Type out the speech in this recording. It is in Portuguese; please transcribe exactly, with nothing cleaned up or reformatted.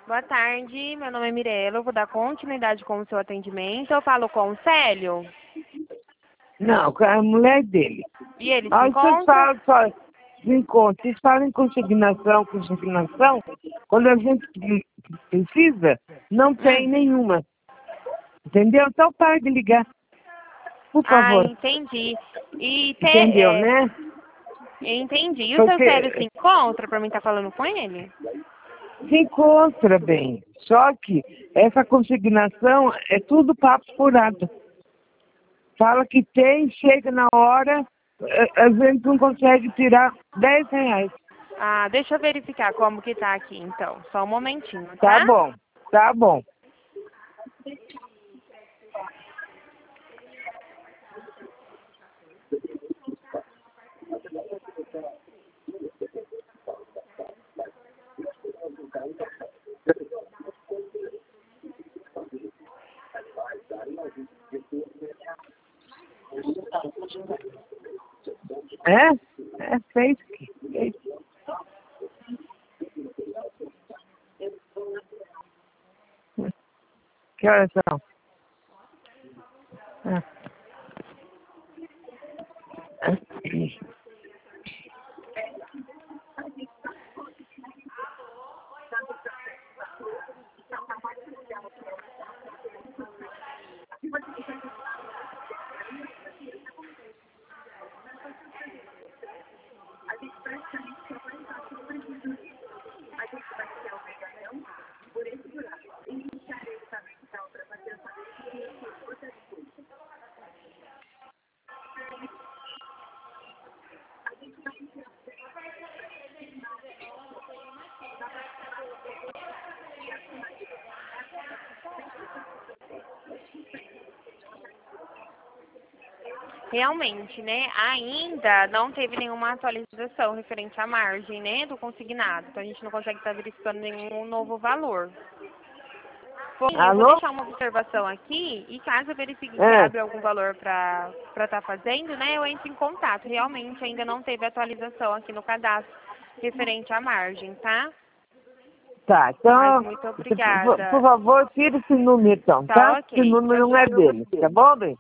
Boa tarde, meu nome é Mirella, eu vou dar continuidade com o seu atendimento. Eu falo com o Célio. Não, com a mulher dele. E ele se Aí vocês encontra? falam só de encontro, vocês falam em consignação, consignação, quando a gente precisa, não tem Hum. nenhuma. Entendeu? Então para de ligar, por Ah, favor. entendi. E te, Entendeu, é, né? entendi. E o seu Célio se Porque encontra pra mim estar falando com ele? se encontra bem. Só que essa consignação é tudo papo furado. Fala que tem, chega na hora, a gente não consegue tirar dez reais. Ah, deixa eu verificar como que tá aqui, então. Só um momentinho, Tá tá? bom, tá bom. É? É fake. fake. Que horas são? Ah. Realmente, né? Ainda não teve nenhuma atualização referente à margem, né, do consignado. Então a gente não consegue estar verificando nenhum novo valor. Bom, eu vou Alô? deixar uma observação aqui e caso eu verifique que É. abre algum valor para para estar fazendo, né, eu entro em contato. Realmente ainda não teve atualização aqui no cadastro referente à margem, tá? Tá, Mas então, muito por, por obrigada. favor, tira esse número então, Tá tá? Esse ok. Tchau, número não é tchau. dele, tá bom, bem?